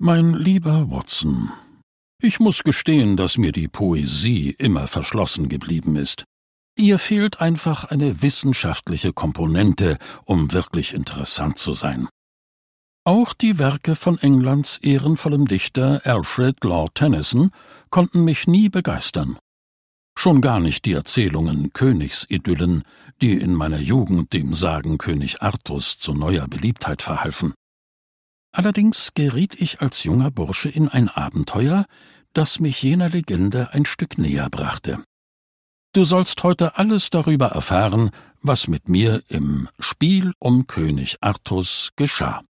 Mein lieber Watson, ich muss gestehen, dass mir die Poesie immer verschlossen geblieben ist. Ihr fehlt einfach eine wissenschaftliche Komponente, um wirklich interessant zu sein. Auch die Werke von Englands ehrenvollem Dichter Alfred Lord Tennyson konnten mich nie begeistern. Schon gar nicht die Erzählungen Königsidyllen, die in meiner Jugend dem Sagenkönig Artus zu neuer Beliebtheit verhalfen. Allerdings geriet ich als junger Bursche in ein Abenteuer, das mich jener Legende ein Stück näher brachte. Du sollst heute alles darüber erfahren, was mit mir im Spiel um König Artus geschah.